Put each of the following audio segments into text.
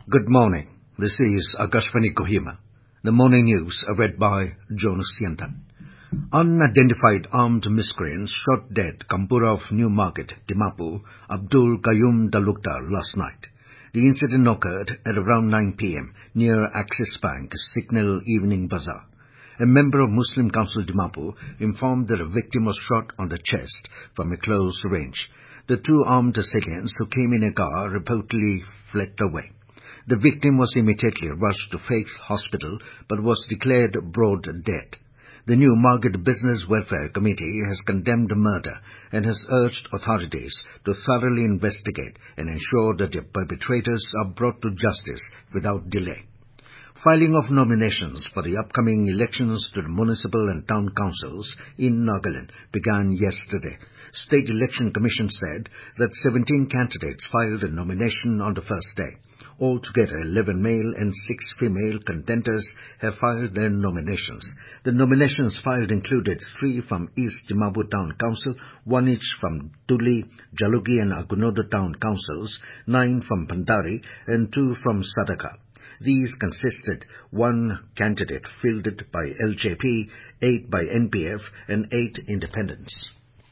Good morning. This is Akashvani Kohima. The morning news are read by Jonas Yantan. Unidentified armed miscreants shot dead Kampura of Newmarket, Dimapur, Abdul Qayyum Talukdar last night. The incident occurred at around 9 p.m. near Axis Bank, Signal Evening Bazaar. A member of Muslim Council Dimapur informed that a victim was shot on the chest from a close range. The two armed assailants who came in a car reportedly fled away. The victim was immediately rushed to Faith Hospital but was declared broad dead. The Newmarket Business Welfare Committee has condemned the murder and has urged authorities to thoroughly investigate and ensure that the perpetrators are brought to justice without delay. Filing of nominations for the upcoming elections to the municipal and town councils in Nagaland began yesterday. State Election Commission said that 17 candidates filed a nomination on the first day. Altogether, 11 male and 6 female contenders have filed their nominations. The nominations filed included 3 from East Dimapur Town Council, 1 each from Tuli, Jalugi and Agunoda Town Councils, 9 from Pandari and 2 from Sadaka. These consisted 1 candidate fielded by LJP, 8 by NPF and 8 independents.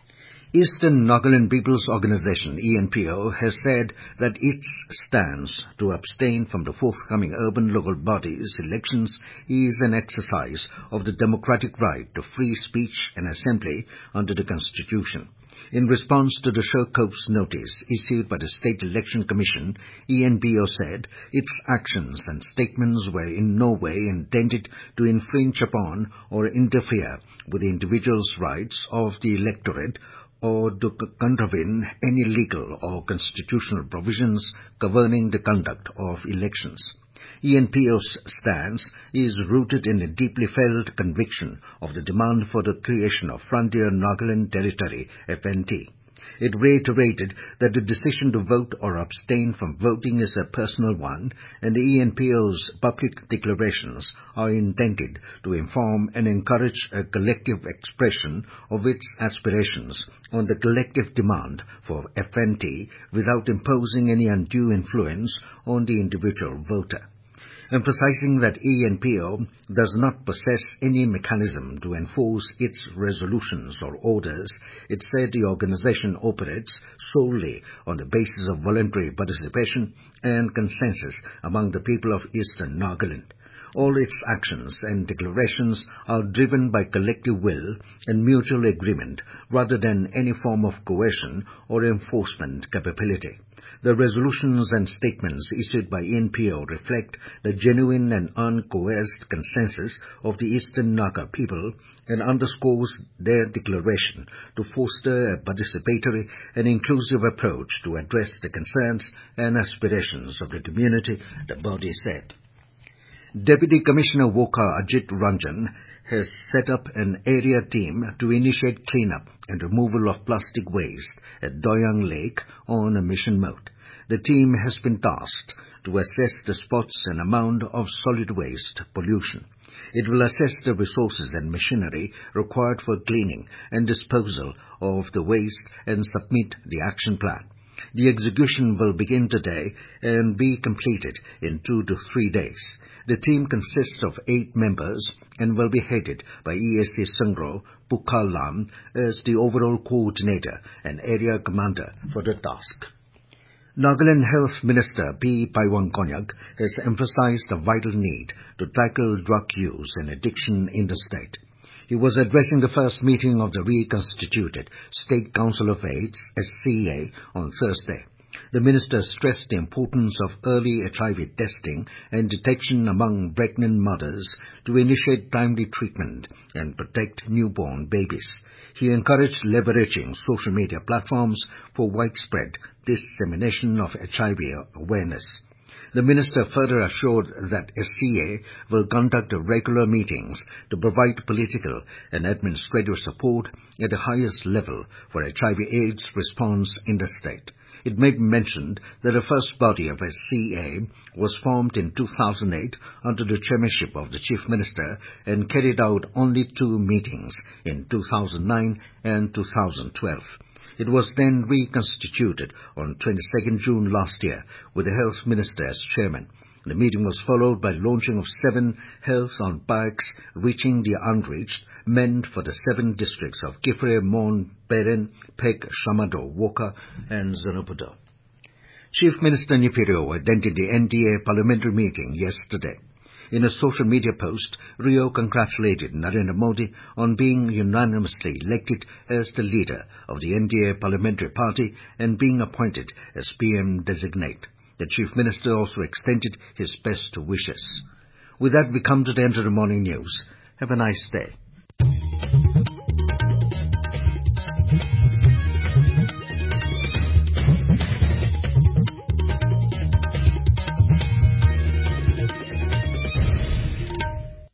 Eastern Nagaland People's Organisation, ENPO, has said that its stance to abstain from the forthcoming urban local bodies elections is an exercise of the democratic right to free speech and assembly under the Constitution. In response to the show cause notice issued by the State Election Commission, ENPO said its actions and statements were in no way intended to infringe upon or interfere with the individual's rights of the electorate or to contravene any legal or constitutional provisions governing the conduct of elections. ENPO's stance is rooted in a deeply felt conviction of the demand for the creation of Frontier Nagaland Territory, FNT. It reiterated that the decision to vote or abstain from voting is a personal one, and the ENPO's public declarations are intended to inform and encourage a collective expression of its aspirations on the collective demand for FNT without imposing any undue influence on the individual voter. Emphasizing that ENPO does not possess any mechanism to enforce its resolutions or orders, it said the organization operates solely on the basis of voluntary participation and consensus among the people of Eastern Nagaland. All its actions and declarations are driven by collective will and mutual agreement rather than any form of coercion or enforcement capability. The resolutions and statements issued by ENPO reflect the genuine and uncoerced consensus of the Eastern Naga people and underscores their declaration to foster a participatory and inclusive approach to address the concerns and aspirations of the community, the body said. Deputy Commissioner Woka Ajit Ranjan has set up an area team to initiate cleanup and removal of plastic waste at Doyang Lake on a mission mode. The team has been tasked to assess the spots and amount of solid waste pollution. It will assess the resources and machinery required for cleaning and disposal of the waste and submit the action plan. The execution will begin today and be completed in 2 to 3 days. The team consists of 8 members and will be headed by ESC Sangro Pukalam as the overall coordinator and area commander for the task. Nagaland Health Minister P. Paiwang-Konyak has emphasized the vital need to tackle drug use and addiction in the state. He was addressing the first meeting of the reconstituted State Council of AIDS, SCA, on Thursday. The minister stressed the importance of early HIV testing and detection among pregnant mothers to initiate timely treatment and protect newborn babies. He encouraged leveraging social media platforms for widespread dissemination of HIV awareness. The minister further assured that SCA will conduct regular meetings to provide political and administrative support at the highest level for HIV/AIDS response in the state. It may be mentioned that the first body of SCA was formed in 2008 under the chairmanship of the Chief Minister and carried out only 2 meetings in 2009 and 2012. It was then reconstituted on 22nd June last year with the Health Minister as chairman. The meeting was followed by launching of 7 health on bikes reaching the unreached, meant for the 7 districts of Kifre, Mon, Beren, Pek, Shamado, Woka and Zanaputo. Chief Minister Nipiro attended the NDA parliamentary meeting yesterday. In a social media post, Rio congratulated Narendra Modi on being unanimously elected as the leader of the NDA parliamentary party and being appointed as PM designate. The Chief Minister also extended his best wishes. With that, we come to the end of the morning news. Have a nice day.